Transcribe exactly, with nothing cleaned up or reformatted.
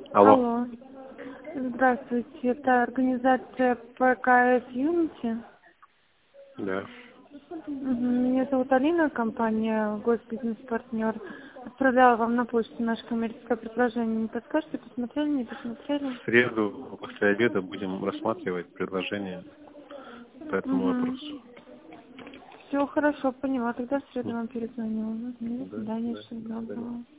Алло. Алло. Здравствуйте, это организация ПКС Юнити. Да. Мгм. Меня зовут Алина, компания Госбизнес-партнер. Отправляла вам на почту наше коммерческое предложение. Не подскажете, посмотрели, не посмотрели? В среду после обеда будем рассматривать предложение по этому Угу. вопросу. Все хорошо, поняла. Тогда в среду Ну, вам перезвоню. До да, свидания, да, всего до свидания. доброго.